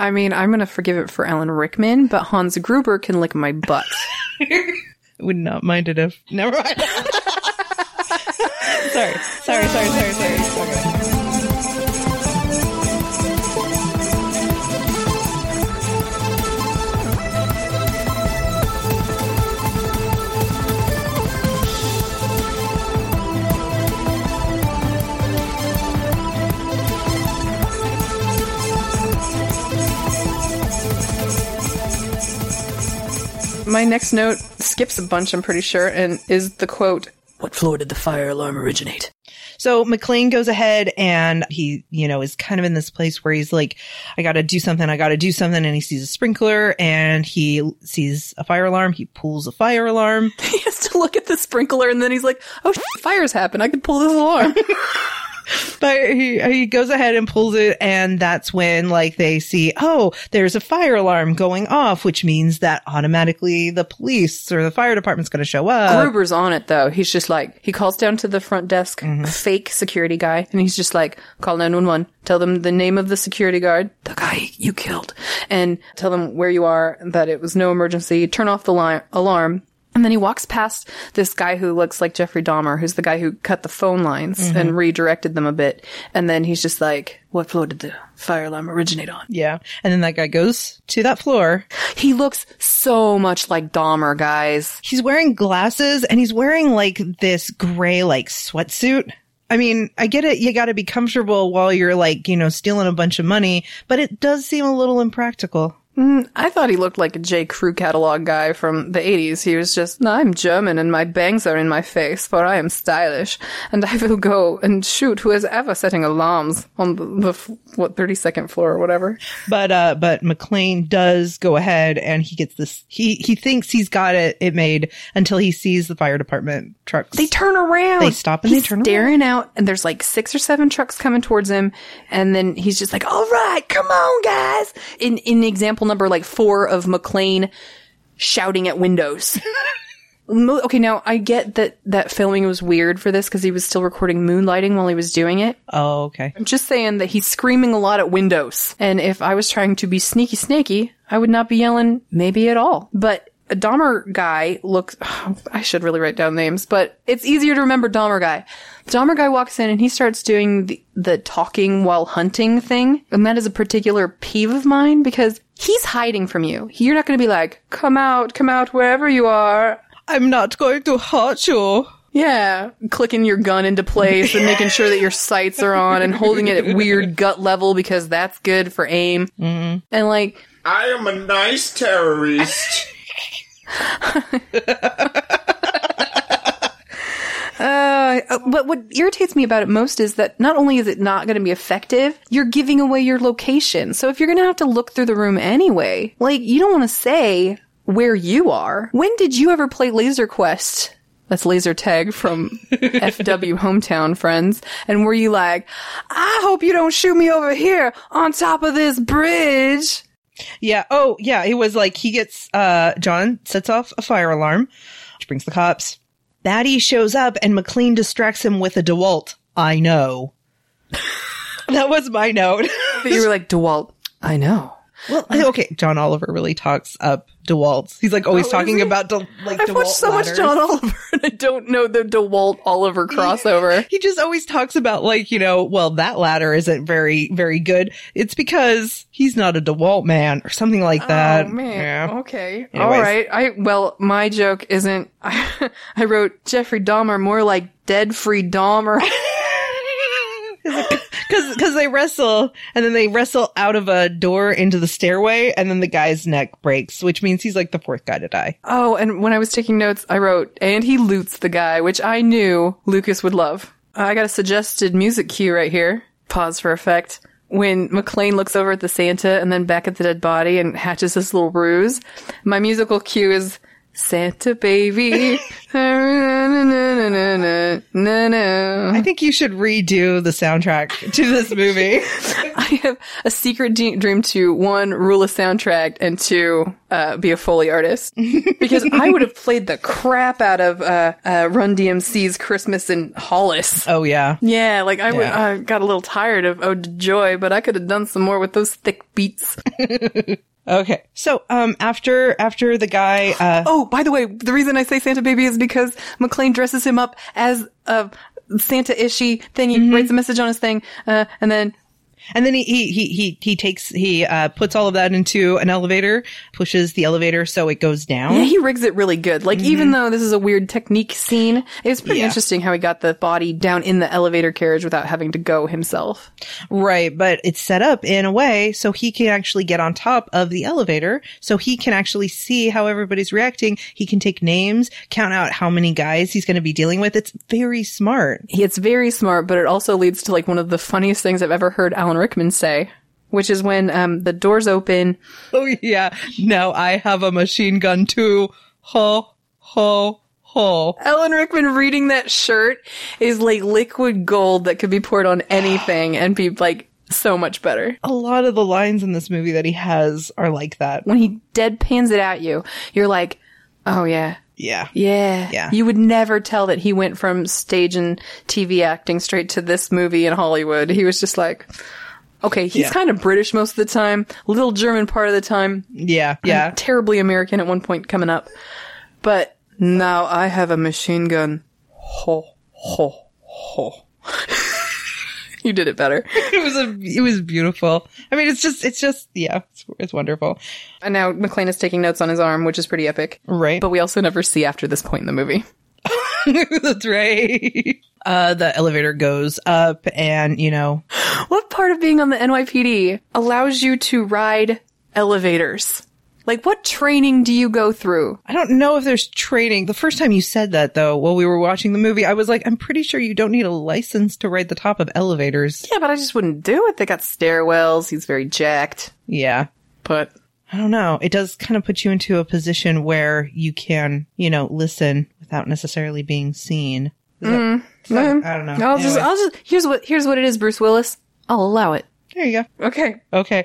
I mean, I'm going to forgive it for Alan Rickman, but Hans Gruber can lick my butt. Would not mind it if... Never mind. Sorry. My next note skips a bunch, I'm pretty sure, and is the quote, "What floor did the fire alarm originate?" So McClane goes ahead and he, is kind of in this place where he's like, I gotta do something. And he sees a sprinkler and he sees a fire alarm. He pulls a fire alarm. He has to look at the sprinkler and then he's like, oh, fires happen. I could pull this alarm. But he goes ahead and pulls it, and that's when, they see, oh, there's a fire alarm going off, which means that automatically the police or the fire department's going to show up. Gruber's on it, though. He's just he calls down to the front desk, fake security guy, and he's just call 911, tell them the name of the security guard, the guy you killed, and tell them where you are, that it was no emergency, turn off the alarm. And then he walks past this guy who looks like Jeffrey Dahmer, who's the guy who cut the phone lines and redirected them a bit. And then he's just like, what floor did the fire alarm originate on? Yeah. And then that guy goes to that floor. He looks so much like Dahmer, guys. He's wearing glasses and he's wearing this gray sweatsuit. I mean, I get it. You got to be comfortable while you're stealing a bunch of money, but it does seem a little impractical. I thought he looked like a J. Crew catalog guy from the 80s. He was just, I'm German and my bangs are in my face, for I am stylish, and I will go and shoot who is ever setting alarms on the 32nd floor or whatever. But McClane does go ahead and he gets this, he thinks he's got it made until he sees the fire department trucks. They turn around. They stop and they turn around. He's staring out and there's 6 or 7 trucks coming towards him, and then he's just like, all right, come on, guys. In example number 4 of McClane shouting at windows. Okay, now I get that filming was weird for this because he was still recording Moonlighting while he was doing it. Oh, okay. I'm just saying that he's screaming a lot at windows. And if I was trying to be sneaky, I would not be yelling maybe at all. But a Dahmer guy looks... I should really write down names, but it's easier to remember Dahmer guy. The Dahmer guy walks in and he starts doing the talking while hunting thing. And that is a particular peeve of mine because he's hiding from you. You're not going to be like, come out wherever you are. I'm not going to hurt you. Yeah, clicking your gun into place and making sure that your sights are on and holding it at weird gut level because that's good for aim. Mm-hmm. And I am a nice terrorist. But what irritates me about it most is that not only is it not going to be effective, you're giving away your location. So if you're going to have to look through the room anyway, you don't want to say where you are. When did you ever play Laser Quest? That's laser tag from FW Hometown Friends. And were you like, I hope you don't shoot me over here on top of this bridge? Yeah. Oh, yeah. It was he gets, John sets off a fire alarm, which brings the cops. Batty shows up and McClane distracts him with a DeWalt. I know. That was my note. But you were like, DeWalt, I know. Well, okay, John Oliver really talks up DeWalt's. He's always talking about DeWalt I've watched so much John Oliver and I don't know the DeWalt Oliver crossover. He just always talks about well, that ladder isn't very, very good. It's because he's not a DeWalt man or something like that. Oh, man. Yeah. Okay. Anyways. All right. My joke isn't, I wrote Jeffrey Dahmer more like Dead Free Dahmer. Because they wrestle, and then they wrestle out of a door into the stairway, and then the guy's neck breaks, which means he's the 4th guy to die. Oh, and when I was taking notes, I wrote, and he loots the guy, which I knew Lucas would love. I got a suggested music cue right here. Pause for effect. When McClane looks over at the Santa and then back at the dead body and hatches this little ruse, my musical cue is Santa baby. No. I think you should redo the soundtrack to this movie. I have a secret dream to, 1, rule a soundtrack, and 2, be a Foley artist. Because I would have played the crap out of Run DMC's Christmas in Hollis. Oh, yeah. Yeah, like I got a little tired of Ode to Joy, but I could have done some more with those thick beats. Okay. So, after the guy, Oh, by the way, the reason I say Santa Baby is because McClane dresses him up as a Santa-ishy thing. He writes a message on his thing, and then he puts all of that into an elevator, pushes the elevator so it goes down. yeah, he rigs it really good. Like, even though this is a weird technique scene, it's pretty Yeah. interesting how he got the body down in the elevator carriage without having to go himself. Right, but it's set up in a way so he can actually get on top of the elevator, so he can actually see how everybody's reacting. He can take names, count out how many guys he's going to be dealing with. It's very smart. It's very smart, but it also leads to like one of the funniest things I've ever heard Alan Rickman say, which is when the doors open. Oh, yeah. Now I have a machine gun too. Ho, ho, ho. Alan Rickman reading that shirt is like liquid gold that could be poured on anything and be like so much better. A lot of the lines in this movie that he has are like that. When he deadpans it at you, you're like, oh yeah. Yeah. Yeah. Yeah. You would never tell that he went from stage and TV acting straight to this movie in Hollywood. He was just like, okay, he's Yeah. kind of British most of the time, little German part of the time. Yeah. Yeah. And terribly American at one point coming up. But now I have a machine gun. Ho, ho, ho. You did it better. It was beautiful. I mean, it's wonderful. And now McClane is taking notes on his arm, which is pretty epic. Right. But we also never see after this point in the movie. That's right. The elevator goes up and, What part of being on the NYPD allows you to ride elevators? Like, what training do you go through? I don't know if there's training. The first time you said that, though, while we were watching the movie, I was like, I'm pretty sure you don't need a license to ride the top of elevators. Yeah, but I just wouldn't do it. They got stairwells. He's very jacked. Yeah. But I don't know. It does kind of put you into a position where you can, listen without necessarily being seen. I don't know. Here's what it is, Bruce Willis. I'll allow it. There you go. Okay. Okay.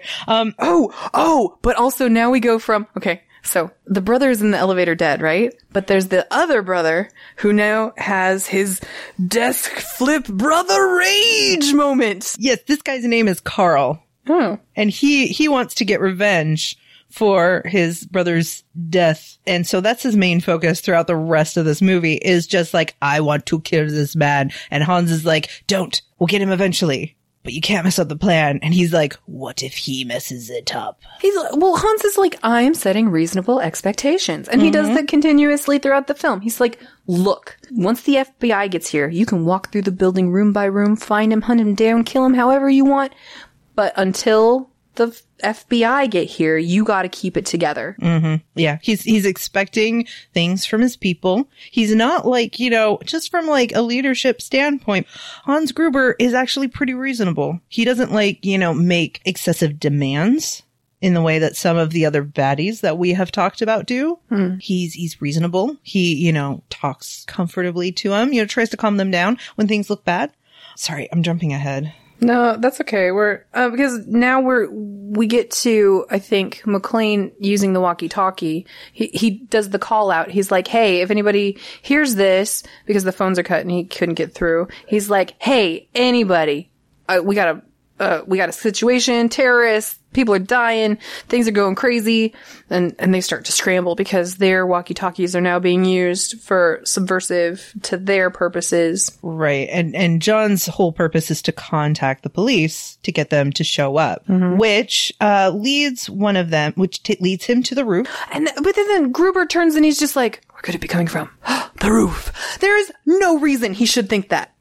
But also now we go from, okay, so the brother is in the elevator dead, right? But there's the other brother who now has his desk flip brother rage moment. Yes, this guy's name is Carl. Oh. And he wants to get revenge for his brother's death. And so that's his main focus throughout the rest of this movie is just like, I want to kill this man. And Hans is like, don't, we'll get him eventually. But you can't mess up the plan. And he's like, what if he messes it up? Hans is like, I'm setting reasonable expectations. And he does that continuously throughout the film. He's like, look, once the FBI gets here, you can walk through the building room by room, find him, hunt him down, kill him however you want. But until the FBI get here, you gotta keep it together. Yeah. He's expecting things from his people. He's not like, just from like a leadership standpoint, Hans Gruber is actually pretty reasonable. He doesn't make excessive demands in the way that some of the other baddies that we have talked about do. He's reasonable. He, talks comfortably to them, tries to calm them down when things look bad. Sorry, I'm jumping ahead. No, that's okay. We're because now we get to, I think, McClane using the walkie-talkie. He does the call out. He's like, "Hey, if anybody hears this," because the phones are cut and he couldn't get through. He's like, "Hey, anybody, we got a situation, terrorists, people are dying, things are going crazy," and they start to scramble because their walkie-talkies are now being used for subversive to their purposes. Right. And John's whole purpose is to contact the police to get them to show up, which leads one of them, leads him to the roof. But then Gruber turns and he's just like, where could it be coming from? The roof. There is no reason he should think that.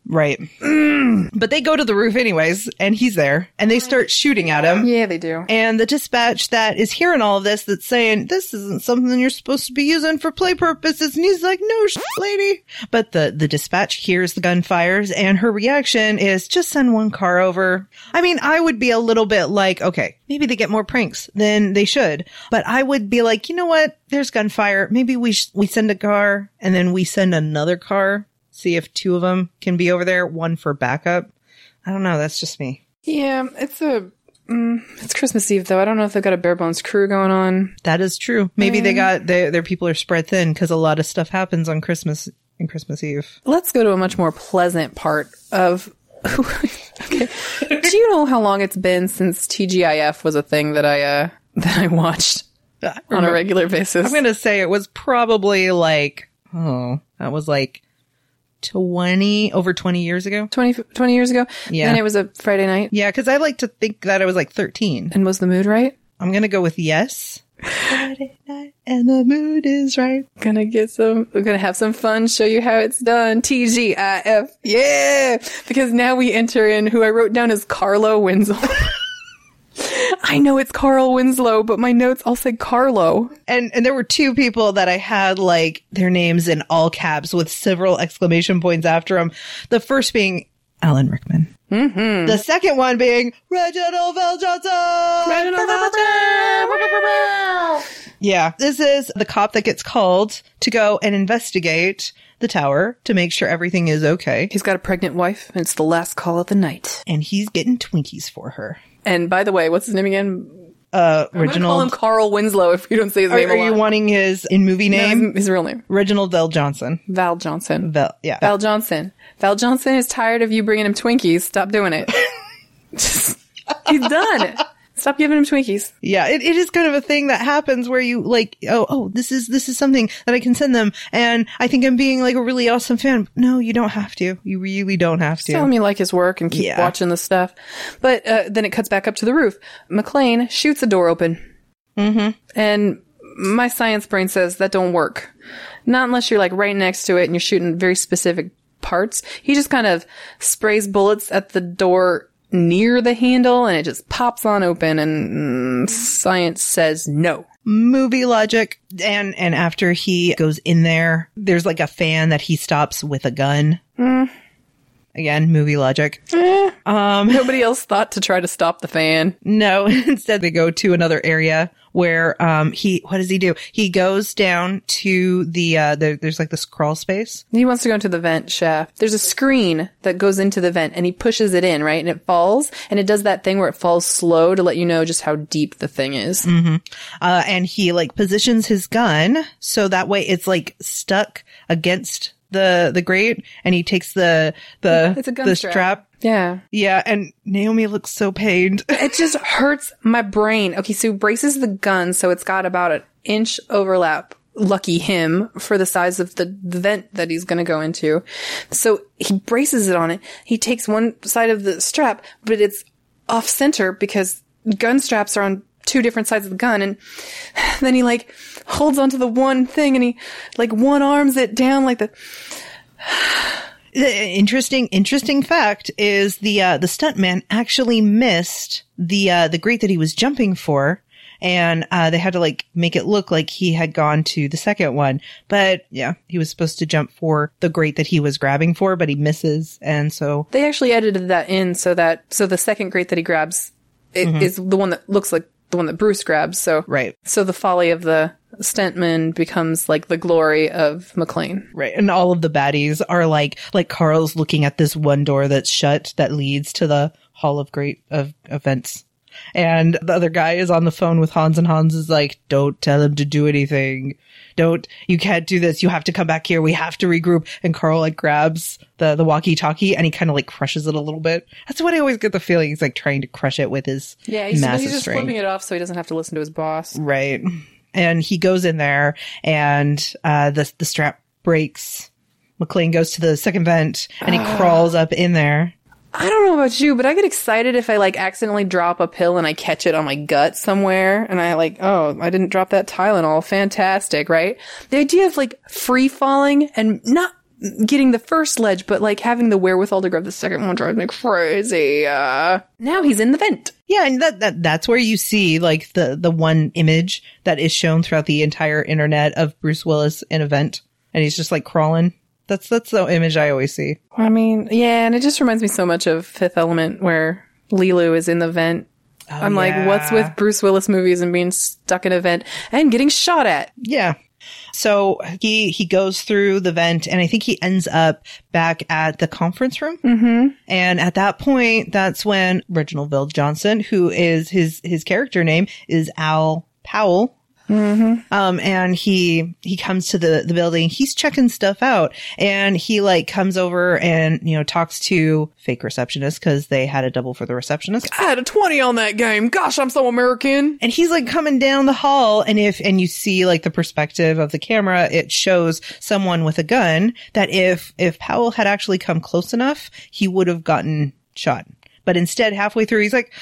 Right. But they go to the roof anyways, and he's there, and they start shooting at him. Yeah, they do. And the dispatch that is hearing all of this, that's saying, this isn't something you're supposed to be using for play purposes. And he's like, no, lady. But the dispatch hears the gunfires, and her reaction is just send one car over. I mean, I would be a little bit like, okay, maybe they get more pranks than they should. But I would be like, you know what? There's gunfire. Maybe we send a car, and then we send another car. See if two of them can be over there, one for backup. I don't know. That's just me. Yeah, it's Christmas Eve though. I don't know if they've got a bare bones crew going on. That is true. Maybe they got their people are spread thin because a lot of stuff happens on Christmas Eve. Let's go to a much more pleasant part of. Okay, do you know how long it's been since TGIF was a thing that I watched on a regular basis? I'm gonna say it was probably like that was like over 20 years ago. 20 years ago? Yeah. And it was a Friday night? Yeah, because I like to think that it was like 13. And was the mood right? I'm going to go with yes. Friday night and the mood is right. We're gonna have some fun, show you how it's done. TGIF. Yeah! Because now we enter in who I wrote down as Carlo Winslow. I know it's Carl Winslow, but my notes all say Carlo. And there were two people that I had like their names in all caps with several exclamation points after them. The first being Alan Rickman. Mm-hmm. The second one being Reginald VelJohnson. Reginald VelJohnson. Yeah. This is the cop that gets called to go and investigate the tower to make sure everything is okay. He's got a pregnant wife, and it's the last call of the night. And he's getting Twinkies for her. And by the way, what's his name again? Reginald. I'm gonna call him Carl Winslow if you don't say his name. Are you wanting his in-movie name? No, his real name. Reginald VelJohnson. Val Johnson. Yeah. Val Johnson. Val Johnson is tired of you bringing him Twinkies. Stop doing it. He's done. Stop giving him Twinkies. Yeah, it is kind of a thing that happens where you like, this is something that I can send them, and I think I'm being like a really awesome fan. No, you don't have to. You really don't have to. Tell him you like his work and keep watching the stuff. But then it cuts back up to the roof. McClane shoots a door open. Mm-hmm. And my science brain says that don't work. Not unless you're like right next to it and you're shooting very specific parts. He just kind of sprays bullets at the door near the handle and it just pops on open, and science says no. Movie logic. And after he goes in there, there's like a fan that he stops with a gun. Again, movie logic. Nobody else thought to try to stop the fan. No, instead they go to another area where what does he do? He goes down to there's like this crawl space. He wants to go into the vent shaft. There's a screen that goes into the vent and he pushes it in, right? And it falls, and it does that thing where it falls slow to let you know just how deep the thing is. Mm-hmm. And he like positions his gun so that way it's like stuck against the grate, and he takes the strap. Yeah. Yeah, and Naomi looks so pained. It just hurts my brain. Okay, so he braces the gun so it's got about an inch overlap. Lucky him for the size of the vent that he's going to go into. So he braces it on it. He takes one side of the strap, but it's off center because gun straps are on two different sides of the gun, and then he like holds onto the one thing and he like one arms it down like the interesting fact is the stuntman actually missed the grate that he was jumping for, and they had to like make it look like he had gone to the second one. But yeah, he was supposed to jump for the grate that he was grabbing for, but he misses, and so they actually edited that in so the second grate that he grabs is the one that looks like the one that Bruce grabs. So right. So the folly of the stuntman becomes like the glory of McClane. Right. And all of the baddies are like Carl's looking at this one door that's shut that leads to the Hall of Great of Events. And the other guy is on the phone with Hans, and Hans is like, don't tell him to do anything. You can't do this. You have to come back here. We have to regroup. And Carl like grabs the walkie-talkie and he kind of like crushes it a little bit. That's what I always get the feeling. He's like trying to crush it with his massive he's just string. flipping it off so he doesn't have to listen to his boss. Right. And he goes in there and the strap breaks. McClane goes to the second vent and he crawls up in there. I don't know about you, but I get excited if I like accidentally drop a pill and I catch it on my gut somewhere and I like, I didn't drop that Tylenol. Fantastic, right? The idea of like free falling and not getting the first ledge, but like having the wherewithal to grab the second one drives me crazy. Now he's in the vent. Yeah, and that's where you see like the one image that is shown throughout the entire internet of Bruce Willis in a vent, and he's just like crawling. That's the image I always see. I mean, yeah, and it just reminds me so much of Fifth Element, where Lilu is in the vent. I'm like, what's with Bruce Willis movies and being stuck in a vent and getting shot at? Yeah. So he goes through the vent, and I think he ends up back at the conference room. Mm-hmm. And at that point, that's when Reginald VelJohnson, who is his character name is Al Powell. Mm-hmm. And he comes to the building. He's checking stuff out, and he like comes over and, you know, talks to fake receptionist because they had a double for the receptionist. I had a 20 on that game. Gosh, I'm so American. And he's like coming down the hall, and you see like the perspective of the camera, it shows someone with a gun that if Powell had actually come close enough, he would have gotten shot. But instead, halfway through, he's like,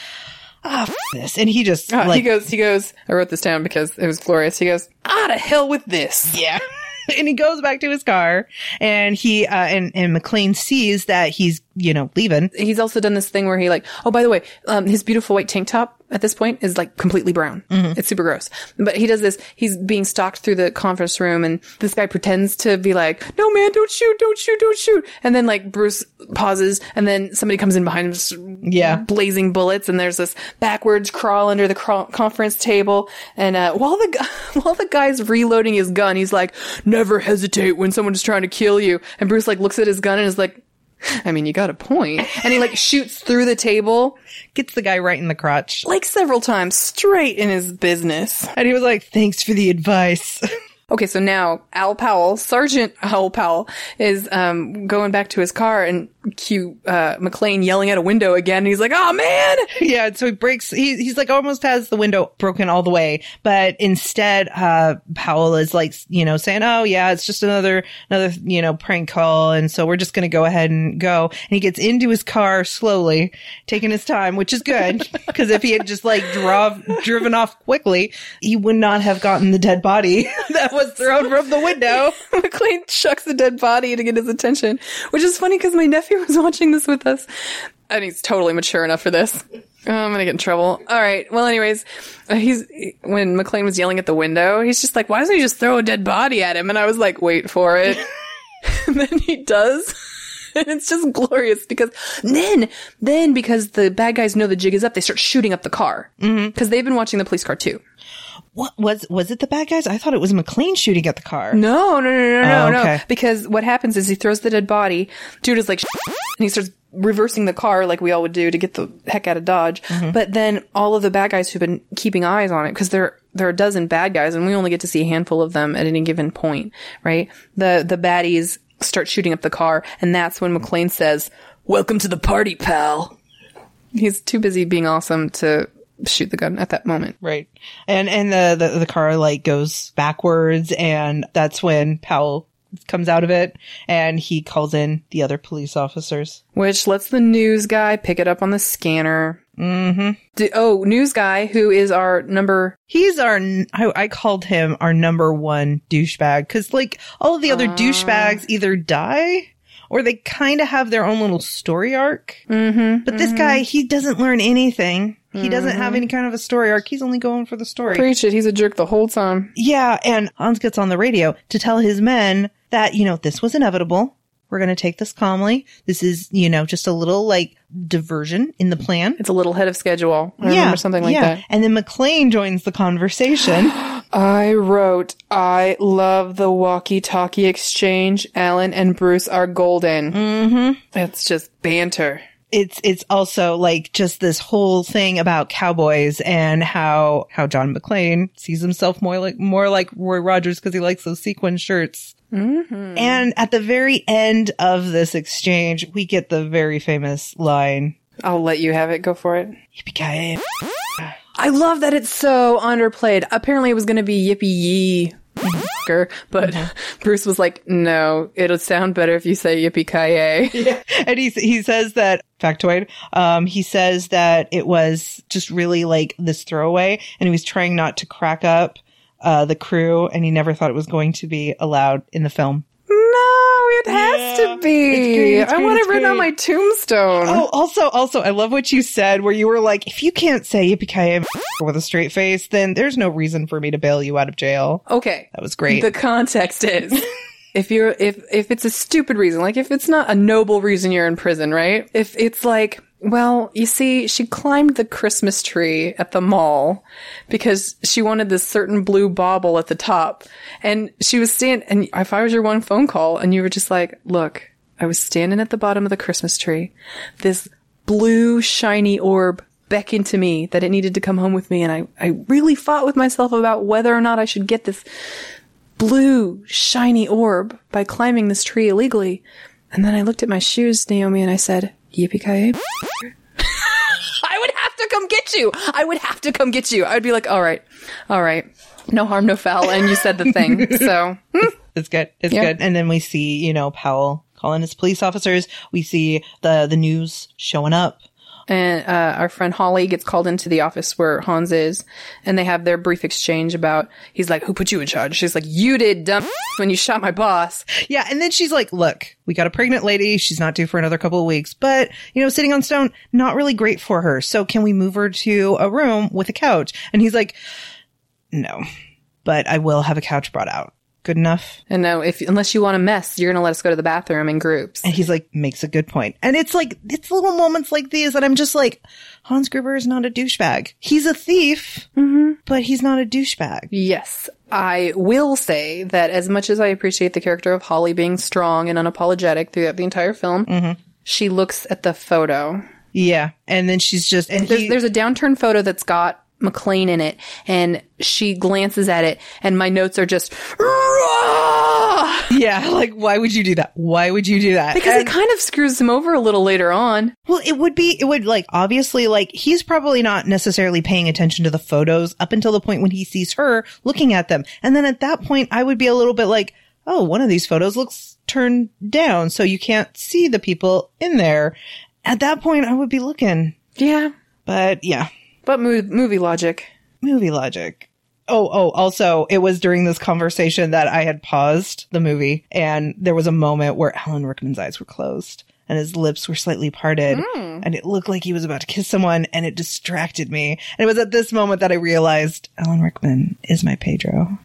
this. And he just he goes, I wrote this down because it was glorious. He goes, to hell with this. Yeah. And he goes back to his car, and he, and McClane sees that he's, you know, leaving. He's also done this thing where he like, oh, by the way, his beautiful white tank top at this point is like completely brown. Mm-hmm. It's super gross. But he does this. He's being stalked through the conference room, and this guy pretends to be like, no, man, don't shoot, don't shoot, don't shoot. And then like Bruce pauses, and then somebody comes in behind him, just blazing bullets. And there's this backwards crawl under the conference table. And, while the guy's reloading his gun, he's like, never hesitate when someone is trying to kill you. And Bruce like looks at his gun and is like, I mean, you got a point. And he like shoots through the table. Gets the guy right in the crotch. Like several times, straight in his business. And he was like, thanks for the advice. Okay, so now Al Powell, Sergeant Al Powell, is going back to his car, and cue McClane yelling at a window again. And he's like, oh, man! Yeah, so he breaks, he's like almost has the window broken all the way. But instead, Powell is like, you know, saying, oh, yeah, it's just another, you know, prank call. And so we're just going to go ahead and go. And he gets into his car slowly, taking his time, which is good. Because if he had just like driven off quickly, he would not have gotten the dead body that was thrown from the window. McClane chucks the dead body to get his attention, which is funny because my nephew was watching this with us, and he's totally mature enough for this. I'm gonna get in trouble. All right. Well, anyways, when McClane was yelling at the window, he's just like, why doesn't he just throw a dead body at him? And I was like, wait for it. And then he does. And it's just glorious because then because the bad guys know the jig is up, they start shooting up the car. Because they've been watching the police car too. What was it the bad guys? I thought it was McClane shooting at the car. No. Okay. Because what happens is he throws the dead body. Dude is like, and he starts reversing the car like we all would do to get the heck out of Dodge. Mm-hmm. But then all of the bad guys who've been keeping eyes on it, because there are a dozen bad guys and we only get to see a handful of them at any given point, right? The baddies start shooting up the car, and that's when McClane says, welcome to the party, pal. He's too busy being awesome to shoot the gun at that moment. Right. And the car like goes backwards, and that's when Powell comes out of it and he calls in the other police officers. Which lets the news guy pick it up on the scanner. Mm-hmm. News guy, who is our number... He's I called him our number one douchebag, because like all of the other douchebags either die or they kind of have their own little story arc. Mm-hmm, but this guy, he doesn't learn anything. He doesn't have any kind of a story arc. He's only going for the story. Preach it. He's a jerk the whole time. Yeah. And Hans gets on the radio to tell his men that, you know, this was inevitable. We're going to take this calmly. This is, you know, just a little like diversion in the plan. It's a little head of schedule. I remember something like that. And then McClane joins the conversation. I wrote, I love the walkie-talkie exchange. Alan and Bruce are golden. Mm-hmm. It's just banter. It's also like just this whole thing about cowboys and how John McClane sees himself more like Roy Rogers because he likes those sequin shirts. Mm-hmm. And at the very end of this exchange, we get the very famous line. I'll let you have it. Go for it. Yippee-ki-yay. I love that it's so underplayed. Apparently it was going to be yippee-yee. But Bruce was like, no, it'll sound better if you say yippee-ki-yay. Yeah. And he says that, factoid, he says that it was just really like this throwaway, and he was trying not to crack up the crew, and he never thought it was going to be allowed in the film. No, it has to be. It's I great, want it's it written on great. my tombstone. Oh, also, I love what you said where you were like, if you can't say yippee-ki-yay with a straight face, then there's no reason for me to bail you out of jail. Okay. That was great. The context is if it's a stupid reason, like if it's not a noble reason you're in prison, right? If it's like, well, you see, she climbed the Christmas tree at the mall because she wanted this certain blue bauble at the top. And she was standing, and if I was your one phone call and you were just like, look, I was standing at the bottom of the Christmas tree. This blue shiny orb beckoned to me that it needed to come home with me. And I really fought with myself about whether or not I should get this blue shiny orb by climbing this tree illegally. And then I looked at my shoes, Naomi, and I said, yippee-ki-yay. I would have to come get you. I would have to come get you. I would be like, all right. No harm, no foul. And you said the thing. So It's good. It's good. And then we see, Powell calling his police officers. We see the news showing up. And our friend Holly gets called into the office where Hans is, and they have their brief exchange about, he's like, who put you in charge? She's like, you did, dumb when you shot my boss. Yeah, and then she's like, look, we got a pregnant lady. She's not due for another couple of weeks. But, sitting on stone, not really great for her. So can we move her to a room with a couch? And he's like, no, but I will have a couch brought out. Good enough? And no, unless you want to mess, you're going to let us go to the bathroom in groups. And he's like, makes a good point. And it's like, it's little moments like these that I'm just like, Hans Gruber is not a douchebag. He's a thief, but he's not a douchebag. Yes. I will say that as much as I appreciate the character of Holly being strong and unapologetic throughout the entire film, she looks at the photo. Yeah. And then she's just, and there's a downturned photo that's got McClane in it, and she glances at it, and my notes are just, Rah! Yeah, like, why would you do that? Why would you do that? Because it kind of screws him over a little later on. Well, it would like, obviously, like, he's probably not necessarily paying attention to the photos up until the point when he sees her looking at them. And then at that point, I would be a little bit like, oh, one of these photos looks turned down, so you can't see the people in there. At that point, I would be looking. Yeah. But, yeah. But movie logic. Movie logic. Oh, also, it was during this conversation that I had paused the movie, and there was a moment where Alan Rickman's eyes were closed, and his lips were slightly parted, and it looked like he was about to kiss someone, and it distracted me. And it was at this moment that I realized Alan Rickman is my Pedro.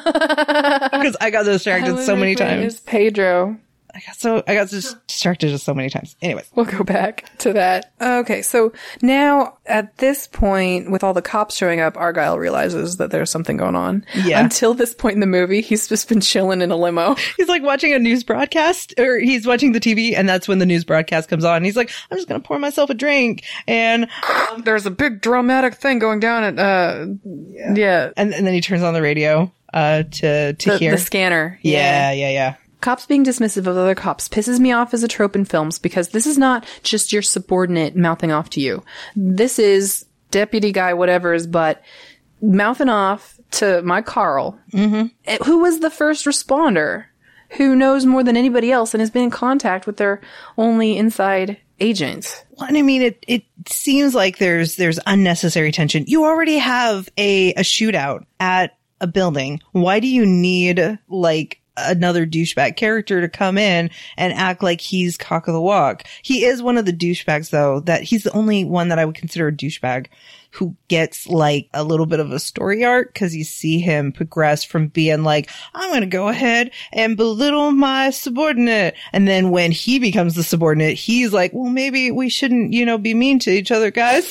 Because I got distracted so many times. Is Pedro. I got distracted just so many times. Anyways. We'll go back to that. Okay, so now at this point, with all the cops showing up, Argyle realizes that there's something going on. Yeah. Until this point in the movie, he's just been chilling in a limo. He's like watching a news broadcast, or he's watching the TV, and that's when the news broadcast comes on. He's like, I'm just going to pour myself a drink. And there's a big dramatic thing going down at, yeah. And then he turns on the radio to hear. The scanner. Yeah. Cops being dismissive of other cops pisses me off as a trope in films because this is not just your subordinate mouthing off to you. This is deputy guy whatever's butt mouthing off to my Carl, who was the first responder, who knows more than anybody else and has been in contact with their only inside agent. Well, and I mean, it seems like there's unnecessary tension. You already have a shootout at a building. Why do you need, like, another douchebag character to come in and act like he's cock of the walk? He is one of the douchebags, though, that he's the only one that I would consider a douchebag who gets like a little bit of a story arc, because you see him progress from being like, I'm going to go ahead and belittle my subordinate. And then when he becomes the subordinate, he's like, well, maybe we shouldn't, be mean to each other, guys.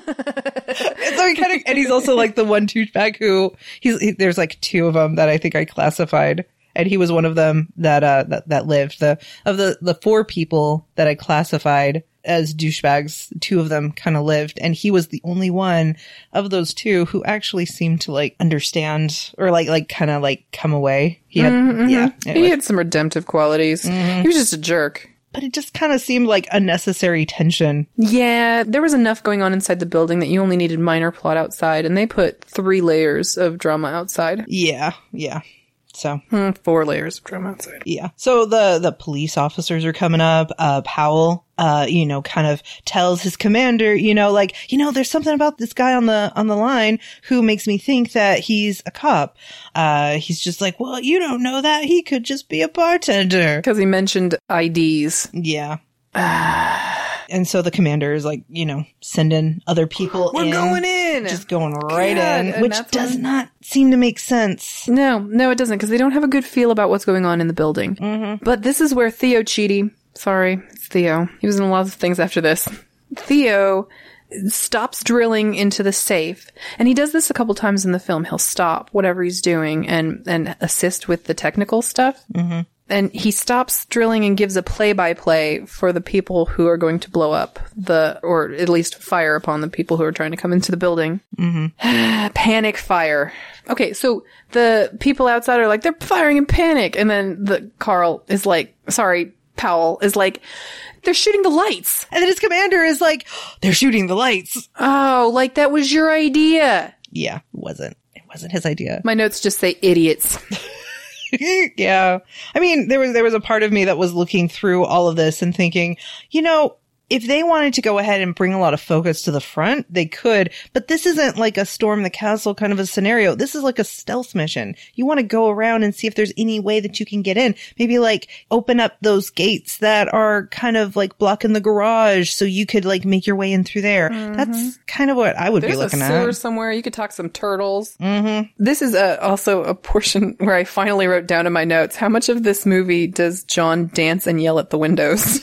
So he kind of, and he's also like the one douchebag who there's like two of them that I think I classified. And he was one of them that lived. Of the four people that I classified as douchebags, two of them kind of lived, and he was the only one of those two who actually seemed to like understand or like kind of like come away. He had, yeah, he had some redemptive qualities. He was just a jerk. But it just kind of seemed like unnecessary tension. Yeah, there was enough going on inside the building that you only needed minor plot outside, and they put 3 layers of drama outside. Yeah. So 4 layers of drama outside. Yeah. So the police officers are coming up. Powell kind of tells his commander, there's something about this guy on the line who makes me think that he's a cop. He's just like, well, you don't know that. He could just be a bartender. Because he mentioned IDs. Yeah. And so the commander is like, sending other people in. We're going in! Just going right God, in, which does not seem to make sense. No, it doesn't, because they don't have a good feel about what's going on in the building. Mm-hmm. But this is where Theo Chidi, sorry, it's Theo. He was in a lot of things after this. Theo stops drilling into the safe. And he does this a couple times in the film. He'll stop whatever he's doing and assist with the technical stuff. Mm-hmm. And he stops drilling and gives a play-by-play for the people who are going to blow up or at least fire upon the people who are trying to come into the building. Mm-hmm. Panic fire. Okay, so the people outside are like, they're firing in panic. And then Powell is like, they're shooting the lights. And then his commander is like, they're shooting the lights. Oh, like that was your idea. Yeah, it wasn't. It wasn't his idea. My notes just say idiots. Yeah. I mean, there was a part of me that was looking through all of this and thinking, if they wanted to go ahead and bring a lot of focus to the front, they could. But this isn't like a storm the castle kind of a scenario. This is like a stealth mission. You want to go around and see if there's any way that you can get in. Maybe like open up those gates that are kind of like blocking the garage so you could like make your way in through there. Mm-hmm. That's kind of what I would be looking at. There's a sewer somewhere. You could talk some turtles. Mm-hmm. This is also a portion where I finally wrote down in my notes, how much of this movie does John dance and yell at the windows?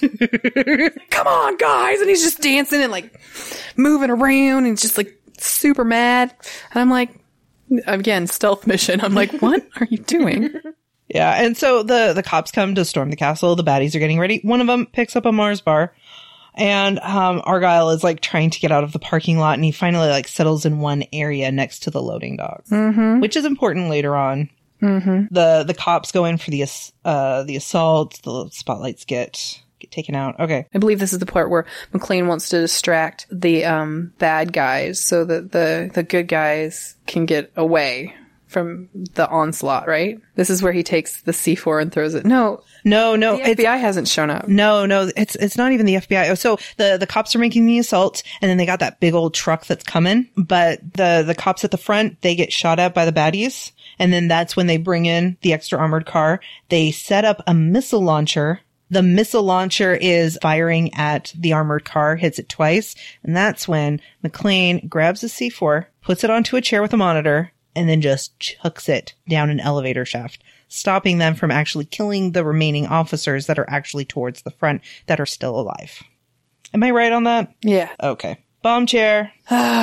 Come on, guys, and he's just dancing and like moving around and just like super mad. And I'm like, again, stealth mission. I'm like, what are you doing? Yeah, and so the cops come to storm the castle. The baddies are getting ready. One of them picks up a Mars bar, and Argyle is like trying to get out of the parking lot, and he finally like settles in one area next to the loading docks, which is important later on. Mm-hmm. The cops go in for the assault. The spotlights get taken out. Okay. I believe this is the part where McClane wants to distract the bad guys so that the good guys can get away from the onslaught, right? This is where he takes the C4 and throws it. No. The FBI hasn't shown up. No, it's not even the FBI. So the cops are making the assault, and then they got that big old truck that's coming, but the cops at the front, they get shot at by the baddies, and then that's when they bring in the extra armored car. They set up a missile launcher. The missile launcher is firing at the armored car, hits it twice, and that's when McClane grabs the C4, puts it onto a chair with a monitor, and then just chucks it down an elevator shaft, stopping them from actually killing the remaining officers that are actually towards the front that are still alive. Am I right on that? Yeah. Okay. Bomb chair.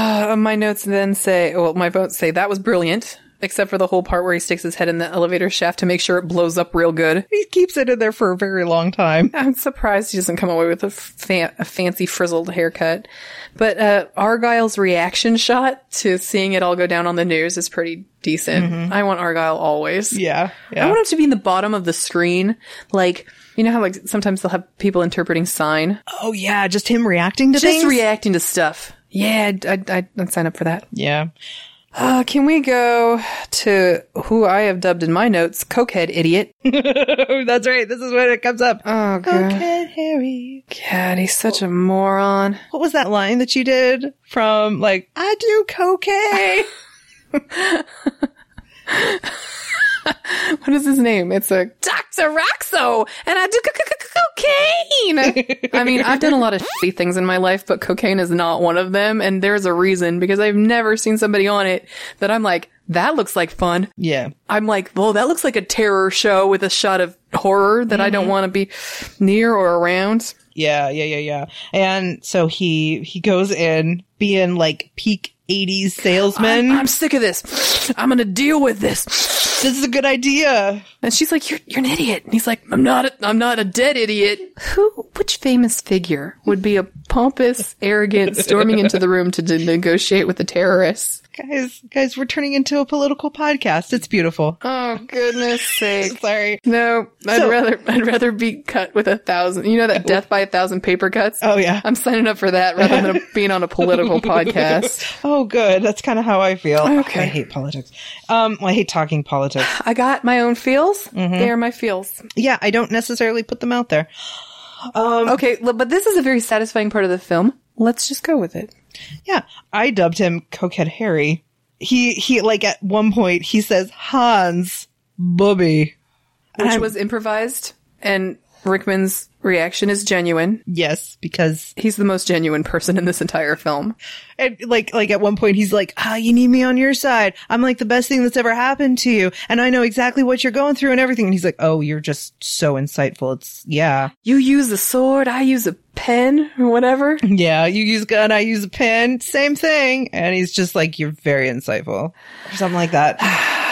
My notes then say, my votes say that was brilliant. Except for the whole part where he sticks his head in the elevator shaft to make sure it blows up real good. He keeps it in there for a very long time. I'm surprised he doesn't come away with a fancy frizzled haircut. But Argyle's reaction shot to seeing it all go down on the news is pretty decent. Mm-hmm. I want Argyle always. Yeah. I want him to be in the bottom of the screen. Like, you know how like sometimes they'll have people interpreting sign? Oh yeah, just him reacting to things? Just reacting to stuff. Yeah, I'd sign up for that. Yeah. Can we go to who I have dubbed in my notes, Cokehead Idiot? That's right. This is when it comes up. Oh, God. Cokehead Harry. God, he's such a moron. What was that line that you did from, like, I do cocaine? What is his name? It's a Dr. Roxo, and I do cocaine. I mean, I've done a lot of shitty things in my life, but cocaine is not one of them. And there's a reason, because I've never seen somebody on it that I'm like, that looks like fun. Yeah. I'm like, well, that looks like a terror show with a shot of horror that I don't want to be near or around. Yeah. And so he goes in being like peak 80s salesman. I'm sick of this. I'm going to deal with this. This is a good idea. And she's like, you're an idiot. And he's like, I'm not a dead idiot. Which famous figure would be a pompous, arrogant, storming into the room to negotiate with the terrorists? Guys, we're turning into a political podcast. It's beautiful. Oh, goodness sake. Sorry. No, I'd rather be cut with 1,000. You know that death by 1,000 paper cuts? Oh, yeah. I'm signing up for that rather than being on a political podcast. Oh, good. That's kind of how I feel. Okay. I hate politics. I hate talking politics. I got my own feels. Mm-hmm. They are my feels. Yeah, I don't necessarily put them out there. Okay, but this is a very satisfying part of the film. Let's just go with it. Yeah, I dubbed him Cokehead Harry. He like at one point he says Hans Bubby, Which was improvised, and Rickman's reaction is genuine. Yes, because He's the most genuine person in this entire film. and like at one point he's like, you need me on your side. I'm like the best thing that's ever happened to you, and I know exactly what you're going through and everything. And he's like, oh, you're just so insightful. It's You use a sword, I use a pen, or whatever. yeah. You use a gun, I use a pen, same thing. And he's just like, you're very insightful, or something like that.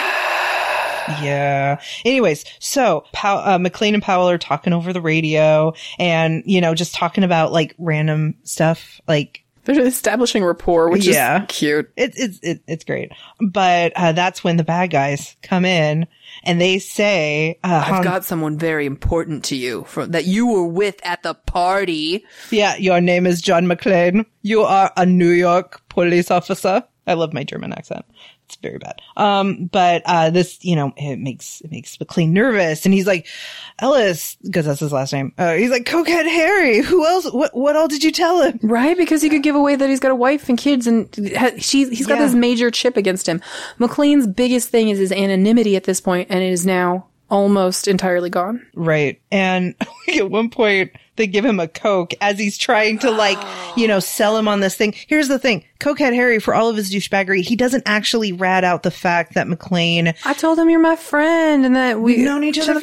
Yeah. Anyways, so McClane and Powell are talking over the radio and, just talking about like random stuff. Like They're establishing rapport, which is cute. it's great. But, that's when the bad guys come in and they say, I've got someone very important to you that you were with at the party. yeah, your name is John McClane. You are a New York police officer. I love my German accent. It's very bad. But this, it makes McClane nervous. And he's like, Ellis, because that's his last name. He's like, Cokehead Harry. Who else? What all did you tell him? Right? Because he could give away that he's got a wife and kids and he's got this major chip against him. McClane's biggest thing is his anonymity at this point, and it is now almost entirely gone. Right. And at one point they give him a Coke as he's trying to sell him on this thing. Here's the thing. Cokehead Harry, for all of his douchebaggery, he doesn't actually rat out the fact that McClane... I told him you're my friend and that we've known each other for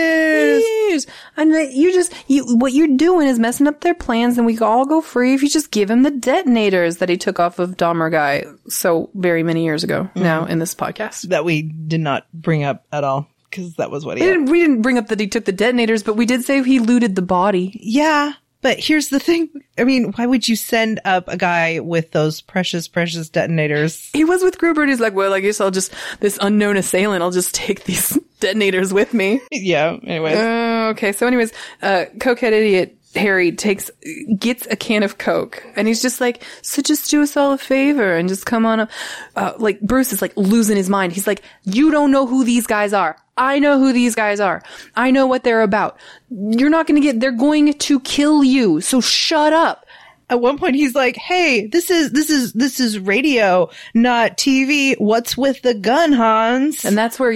years. And that what you're doing is messing up their plans and we all go free if you just give him the detonators that he took off of Dahmer guy so very many years ago now in this podcast. That we did not bring up at all. Because that was what he We didn't bring up that he took the detonators, but we did say he looted the body. Yeah, but here's the thing. I mean, why would you send up a guy with those precious, precious detonators? He was with Gruber and he's like, well, I guess this unknown assailant, I'll just take these detonators with me. Yeah, anyways. Okay, so anyways, Cokehead idiot Harry gets a can of Coke and he's just like, so just do us all a favor and just come on up. Like Bruce is like losing his mind. He's like, you don't know who these guys are. I know who these guys are. I know what they're about. They're going to kill you. So shut up. At one point he's like, hey, this is radio, not TV. What's with the gun, Hans? And that's where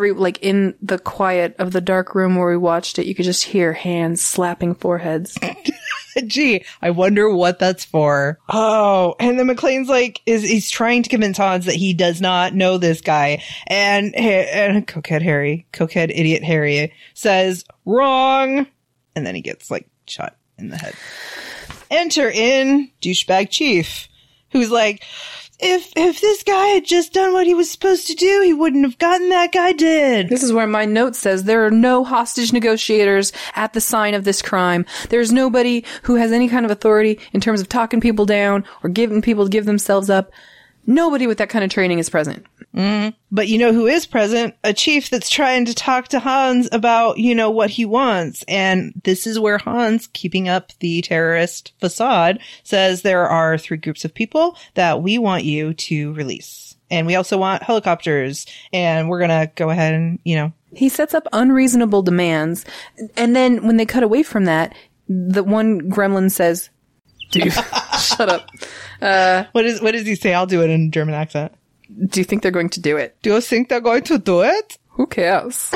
in the quiet of the dark room where we watched it, you could just hear hands slapping foreheads. Gee, I wonder what that's for. Oh, and then McClane's like, he's trying to convince Hans that he does not know this guy. And Cokehead idiot Harry says, wrong. And then he gets like shot in the head. Enter in douchebag Chief, who's like, if this guy had just done what he was supposed to do, he wouldn't have gotten that guy dead. This is where my note says there are no hostage negotiators at the scene of this crime. There's nobody who has any kind of authority in terms of talking people down or getting people to give themselves up. Nobody with that kind of training is present. But you know who is present? A chief that's trying to talk to Hans about, what he wants. And this is where Hans, keeping up the terrorist facade, says there are 3 groups of people that we want you to release. And we also want helicopters. And we're going to go ahead and, He sets up unreasonable demands. And then when they cut away from that, the one gremlin says, dude, shut up. What does he say? I'll do it in a German accent. Do you think they're going to do it? Do you think they're going to do it? Who cares?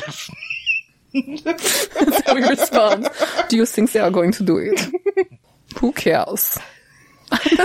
That's how he responds. Do you think they are going to do it? Who cares? Should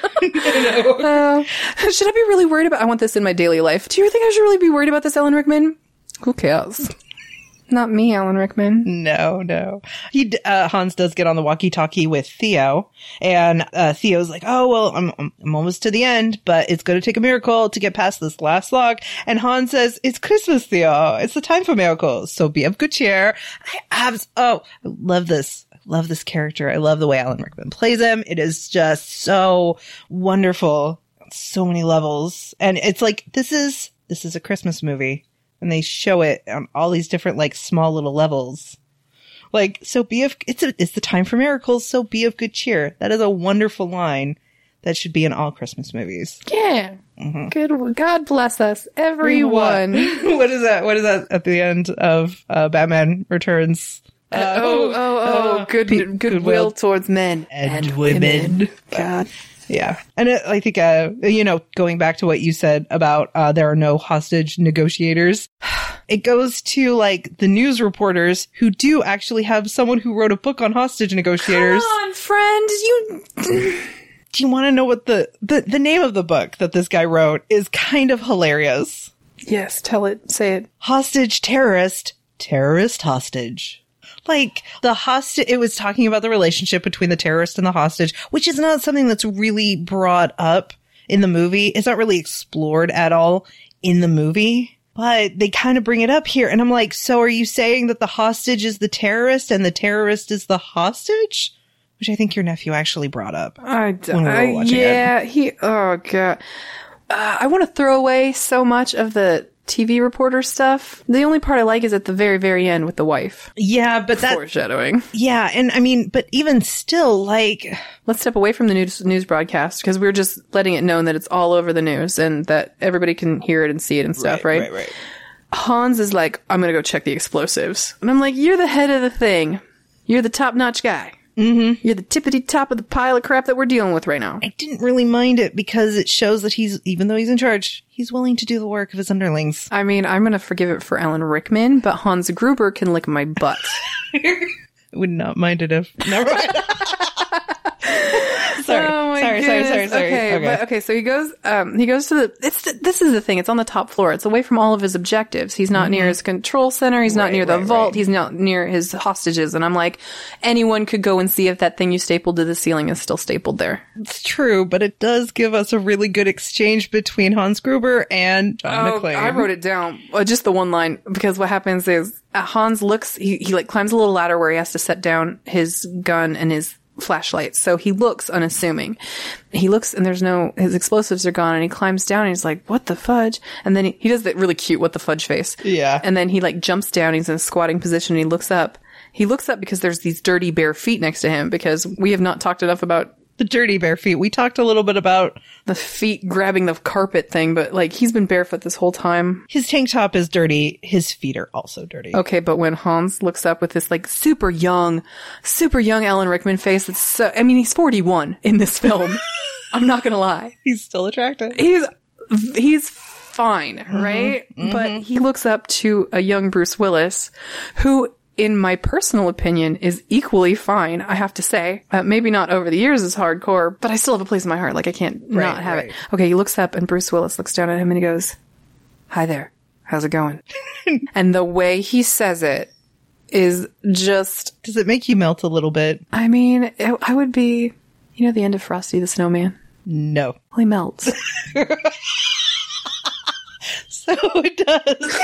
I be really worried about... I want this in my daily life. Do you think I should really be worried about this, Alan Rickman? Who cares? Not me, Alan Rickman. No. Hans does get on the walkie-talkie with Theo, and Theo's like, "Oh well, I'm almost to the end, but it's going to take a miracle to get past this last log." And Hans says, "It's Christmas, Theo. It's the time for miracles. So be of good cheer." I love this. I love this character. I love the way Alan Rickman plays him. It is just so wonderful on so many levels, and it's like this is a Christmas movie. And they show it on all these different, like, small little levels. Like, it's the time for miracles, so be of good cheer. That is a wonderful line that should be in all Christmas movies. Yeah. Mm-hmm. Good. God bless us, everyone. What is that? What is that at the end of Batman Returns? Goodwill towards men and women. God. Yeah. And I think, going back to what you said about there are no hostage negotiators, it goes to like the news reporters who do actually have someone who wrote a book on hostage negotiators. Come on, friend. Do you want to know what the name of the book that this guy wrote is kind of hilarious? Yes, tell it. Say it. Hostage terrorist hostage. Like, it was talking about the relationship between the terrorist and the hostage, which is not something that's really brought up in the movie. It's not really explored at all in the movie, but they kind of bring it up here. And I'm like, so are you saying that the hostage is the terrorist and the terrorist is the hostage? Which I think your nephew actually brought up. Oh, God. I want to throw away so much of the TV reporter stuff. The only part I like is at the very, very end with the wife. Yeah, but that foreshadowing. Yeah, and I mean, but even still, like, let's step away from the news broadcast because we're just letting it known that it's all over the news and that everybody can hear it and see it and stuff, right? Right. Hans is like, I'm gonna go check the explosives, and I'm like, you're the head of the thing. You're the top-notch guy. Mm-hmm. You're the tippity top of the pile of crap that we're dealing with right now. I didn't really mind it because it shows that even though he's in charge, he's willing to do the work of his underlings. I mean, I'm going to forgive it for Alan Rickman, but Hans Gruber can lick my butt. I would not mind it if... Never mind. Sorry. Oh my Sorry. Okay. So he goes to this is the thing. It's on the top floor. It's away from all of his objectives. He's not near his control center. He's not near the vault. He's not near his hostages. And I'm like, anyone could go and see if that thing you stapled to the ceiling is still stapled there. It's true, but it does give us a really good exchange between Hans Gruber and John McClane. I wrote it down. Just the one line, because what happens is Hans looks, he like climbs a little ladder where he has to set down his gun and his flashlight. So he looks unassuming. He looks and his explosives are gone, and he climbs down and he's like, what the fudge? And then he does that really cute what the fudge face. Yeah. And then he like jumps down, he's in a squatting position, and he looks up. He looks up because there's these dirty bare feet next to him, because we have not talked enough about the dirty bare feet. We talked a little bit about the feet grabbing the carpet thing, but like he's been barefoot this whole time. His tank top is dirty. His feet are also dirty. Okay, but when Hans looks up with this like super young Alan Rickman face, he's 41 in this film. I'm not gonna lie. He's still attractive. He's fine, right? Mm-hmm. But he looks up to a young Bruce Willis, who, in my personal opinion, is equally fine, I have to say. Maybe not over the years as hardcore, but I still have a place in my heart. Like, I can't not have it. Okay, he looks up and Bruce Willis looks down at him and he goes, hi there, how's it going? And the way he says it is just... Does it make you melt a little bit? I mean, I would be, the end of Frosty the Snowman? No. Well, he melts. So it does.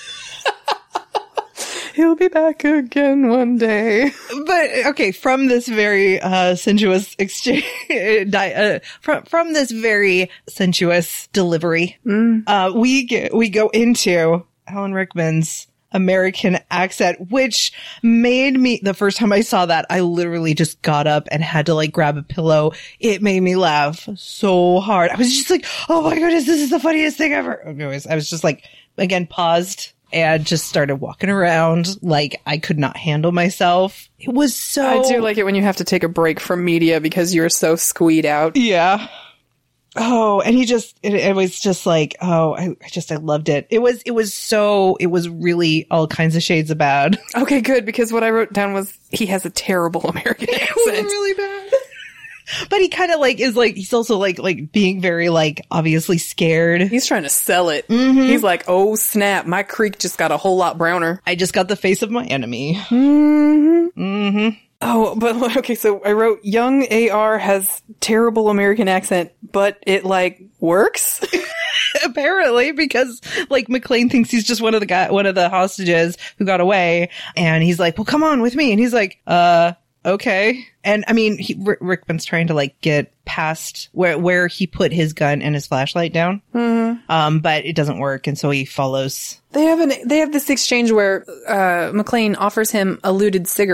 He'll be back again one day. But okay, from this very sensuous exchange, from this very sensuous delivery, we go into Alan Rickman's American accent, which made me, the first time I saw that, I literally just got up and had to like grab a pillow. It made me laugh so hard. I was just like, oh my goodness, this is the funniest thing ever. Anyways, I was just like, again, paused and just started walking around like I could not handle myself. It was so... I do like it when you have to take a break from media because you're so squeed out. Yeah. Oh, and it was just like, I loved it. It was really all kinds of shades of bad. Okay, good, because what I wrote down was he has a terrible American accent. It was really bad. But he kind of like is like, he's also like being very like obviously scared. He's trying to sell it. Mm-hmm. He's like, oh snap, my creek just got a whole lot browner. I just got the face of my enemy. Mm-hmm. Mm-hmm. Oh, but okay, so I wrote young AR has terrible American accent, but it like works. Apparently, because like McClane thinks he's just one of the hostages who got away, and he's like, well, come on with me. And he's like, okay. And I mean, Rickman's trying to like get past where he put his gun and his flashlight down. Mm-hmm. But it doesn't work. And so he follows. They have this exchange where, McClane offers him a looted cigarette.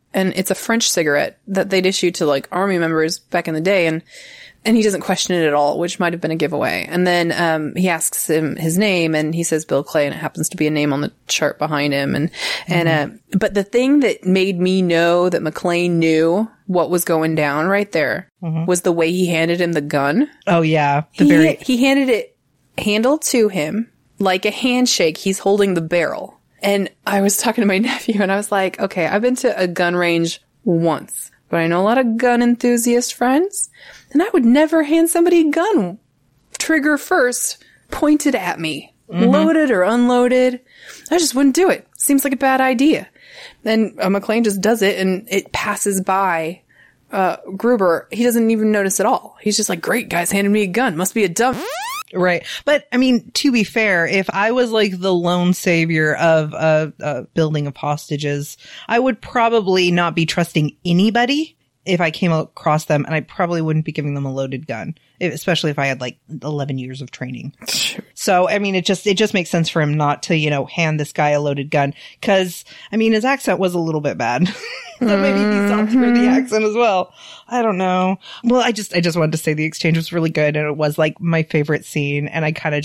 and it's a French cigarette that they'd issue to like army members back in the day, and he doesn't question it at all, which might have been a giveaway. And then he asks him his name, and he says Bill Clay, and it happens to be a name on the chart behind him. But the thing that made me know that McClane knew what was going down right there was the way he handed him the gun. Oh yeah, He handed it handle to him like a handshake. He's holding the barrel. And I was talking to my nephew, and I was like, okay, I've been to a gun range once, but I know a lot of gun enthusiast friends, and I would never hand somebody a gun trigger first pointed at me, loaded or unloaded. I just wouldn't do it. Seems like a bad idea. Then McClane just does it, and it passes by Gruber. He doesn't even notice at all. He's just like, great, guys handed me a gun. Must be a dumb... Right. But I mean, to be fair, if I was like the lone savior of a building of hostages, I would probably not be trusting anybody if I came across them, and I probably wouldn't be giving them a loaded gun, especially if I had like 11 years of training. So, I mean, it just makes sense for him not to, hand this guy a loaded gun. Cause, I mean, his accent was a little bit bad. So maybe he saw through the accent as well. I don't know. Well, I just wanted to say the exchange was really good, and it was like my favorite scene. And I I'll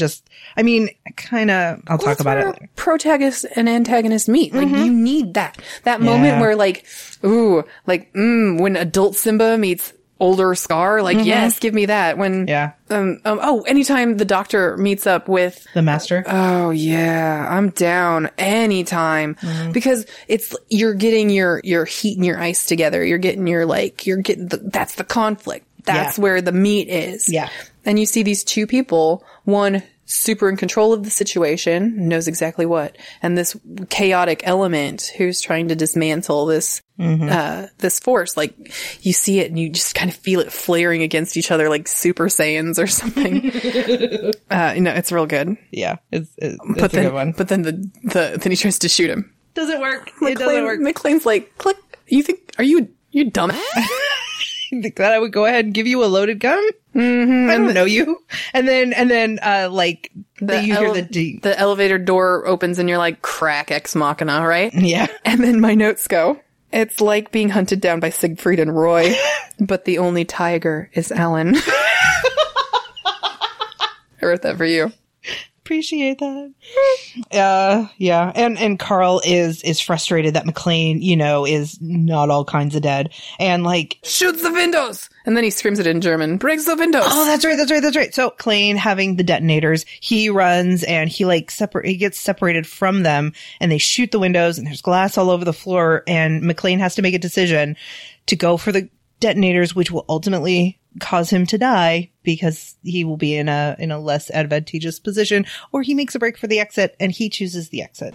talk about it later. Protagonist and antagonist meet. Like, you need that moment where when adult Simba meets older Scar, like, yes, give me that. When, anytime the Doctor meets up with the Master. Oh yeah, I'm down anytime, because you're getting your heat and your ice together. That's the conflict. That's where the meat is. Yeah. And you see these two people, one super in control of the situation, knows exactly what, and this chaotic element who's trying to dismantle this this force. Like, you see it and you just kind of feel it flaring against each other like Super Saiyans or something. It's real good. Yeah, it's a good one. But then then he tries to shoot him. Doesn't work. It doesn't work. McClane's like, click. You think? Are you dumb? You think that I would go ahead and give you a loaded gun? I don't know you. And then, the elevator door opens and you're like, crack ex machina, right? Yeah. And then my notes go, it's like being hunted down by Siegfried and Roy, but the only tiger is Alan. I wrote that for you. Appreciate that. Yeah. And Carl is frustrated that McClane, is not all kinds of dead. And shoots the windows! And then he screams it in German, breaks the windows! Oh, that's right. So McClane having the detonators, he runs and he gets separated from them, and they shoot the windows, and there's glass all over the floor, and McClane has to make a decision to go for the detonators, which will ultimately cause him to die because he will be in a less advantageous position, or he makes a break for the exit and he chooses the exit.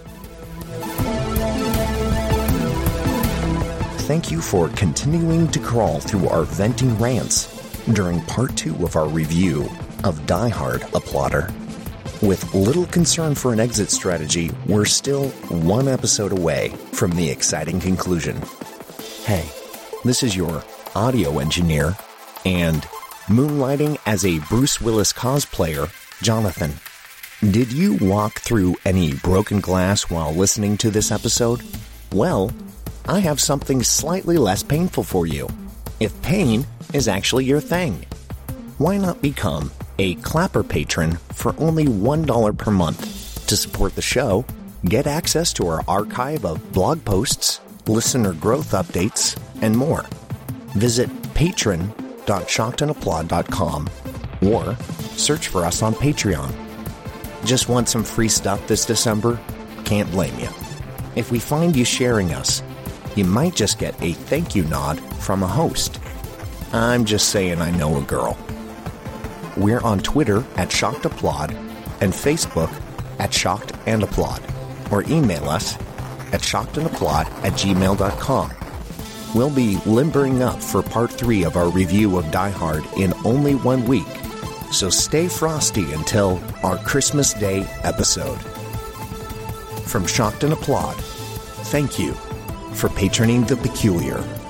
Thank you for continuing to crawl through our venting rants during part 2 of our review of Die Hard: A Plotter. With little concern for an exit strategy, we're still one episode away from the exciting conclusion. Hey, this is your audio engineer and moonlighting as a Bruce Willis cosplayer, Jonathan. Did you walk through any broken glass while listening to this episode? Well, I have something slightly less painful for you. If pain is actually your thing, why not become a Clapper patron for only $1 per month? To support the show, get access to our archive of blog posts, listener growth updates, and more. Visit patron.shockedandapplaud.com or search for us on Patreon. Just want some free stuff this December? Can't blame you. If we find you sharing us, you might just get a thank you nod from a host. I'm just saying I know a girl. We're on Twitter at ShockedApplaud and Facebook at ShockedAndApplaud, or email us at shockedandapplaud@gmail.com. We'll be limbering up for part 3 of our review of Die Hard in only 1 week, so stay frosty until our Christmas Day episode. From Shocked and Applaud, thank you for patroning the peculiar.